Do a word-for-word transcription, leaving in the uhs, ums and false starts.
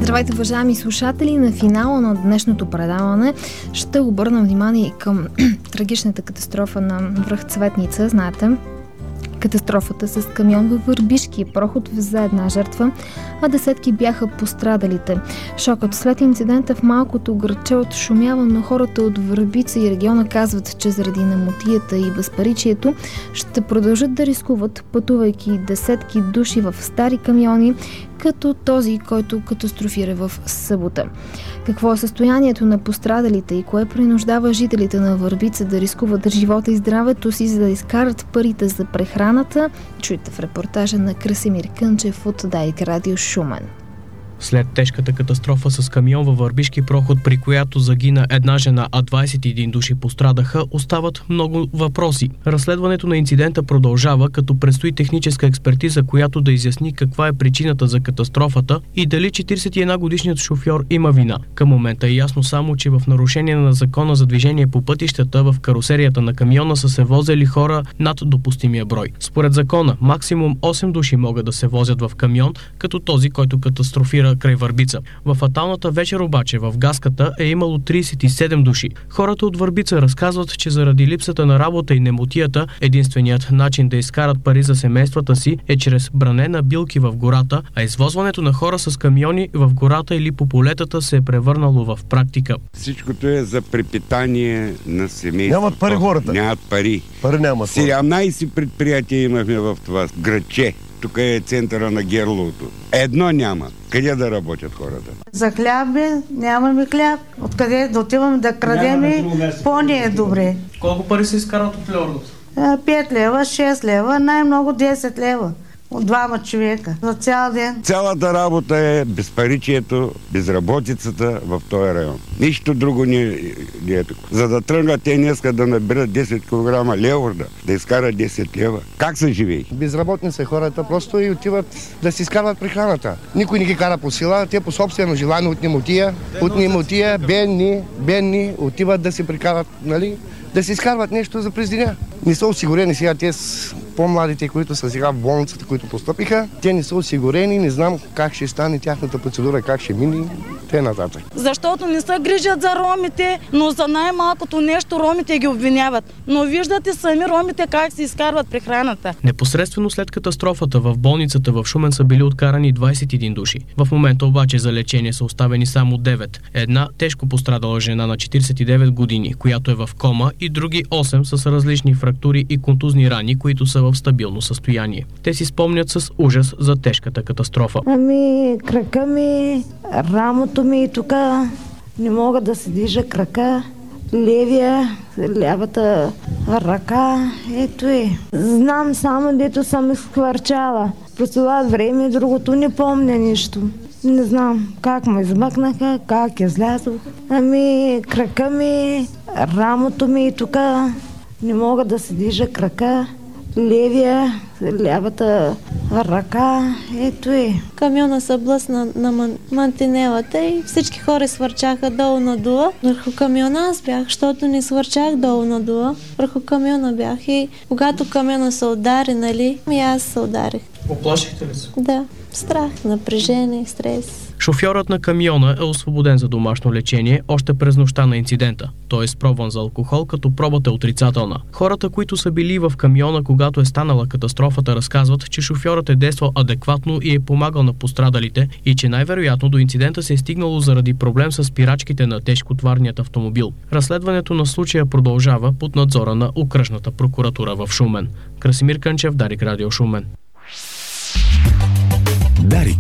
Здравейте, уважаеми слушатели! На финала на днешното предаване ще обърнем внимание към трагичната катастрофа на връх Цветница. Знаете, катастрофата с камион във Върбишкия проход взе една жертва, а десетки бяха пострадалите. Шокът след инцидента в малкото градче отшумява, но хората от Върбица и региона казват, че заради немотията и безпаричието ще продължат да рискуват, пътувайки десетки души в стари камиони, като този, който катастрофира в събота. Какво е състоянието на пострадалите и кое принуждава жителите на Върбица да рискуват живота и здравето си, за да изкарат парите за прехраната, чуйте в репортажа на Красимир Кънчев от Дарик Радио Шумен. След тежката катастрофа с камион във Върбишки проход, при която загина една жена, а двадесет и един души пострадаха, остават много въпроси. Разследването на инцидента продължава, като предстои техническа експертиза, която да изясни каква е причината за катастрофата и дали четиридесет и една годишният шофьор има вина. Към момента е ясно само, че в нарушение на закона за движение по пътищата в карусерията на камиона са се возили хора над допустимия брой. Според закона, максимум осем души могат да се возят в камион, като този, който катастрофира край Върбица. В фаталната вечер обаче в Гаската е имало тридесет и седем души. Хората от Върбица разказват, че заради липсата на работа и немотията, единственият начин да изкарат пари за семействата си е чрез бране на билки в гората, а извозването на хора с камиони в гората или по полетата се е превърнало в практика. Всичкото е за препитание на семейството. Нямат пари хората. Нямат пари. Пари нямат. седемнадесет предприятия имахме в това градче. Тук е центъра на Герловото. Едно няма. Къде да работят хората? За хляб нямаме хляб. Откъде да отиваме да крадеме, по-не е добре. Колко пари се изкарат от леорното? пет лева, шест лева, най-много десет лева. От двама човека. За цял ден. Цялата работа е безпаричието, безработицата в този район. Нищо друго не, не е такова. За да тръгнат те днеска да наберат десет килограма леорда, да изкарат десет лева. Как се живее? Безработни са хората просто и отиват да си изкарват прехраната. Никой не ги кара по сила, те по собствено желание от немотия, от немотия, бедни, бедни, отиват да си прикарат, нали? Да си изкарват нещо за през деня. Не са осигурени сега те с по-младите, които са сега в болницата, които постъпиха. Те не са осигурени, не знам как ще стане тяхната процедура, как ще мине, те нататък. Защото не се грижат за ромите, но за най-малкото нещо ромите ги обвиняват. Но виждате сами ромите как се изкарват прехраната. Непосредствено след катастрофата в болницата в Шумен са били откарани двадесет и един души. В момента обаче за лечение са оставени само девет. Една тежко пострадала жена на четиридесет и девет години, която е в кома, и други осем с различни фрактури и контузни рани, които са в стабилно състояние. Те си спомнят с ужас за тежката катастрофа. Ами, крака ми, рамото ми и тук не мога да се движа крака, левия, лявата ръка, ето е. Знам само, дето съм изхвърчала. През това време другото не помня нищо. Не знам как ме измъкнаха, как излязох. Ами, крака ми, рамото ми и тук не мога да се движа крака, левия, лявата ръка, ето е. Камиона се блъсна на ман... мантинелата и всички хора свърчаха долу надолу. Върху камиона аз бях, защото не свърчах долу надолу. Върху камиона бях и когато камиона се удари, нали, и аз се ударих. Оплашихте ли се? Да. Страх, напрежение, стрес. Шофьорът на камиона е освободен за домашно лечение още през нощта на инцидента. Той е спробван за алкохол, като пробата е отрицателна. Хората, които са били в камиона, когато е станала катастрофата, разказват, че шофьорът е действал адекватно и е помагал на пострадалите и че най-вероятно до инцидента се е стигнало заради проблем с спирачките на тежкотварният автомобил. Разследването на случая продължава под надзора на окръжната прокуратура в Шумен. Красимир Кънчев, Дарик Радио Шумен. Дарик.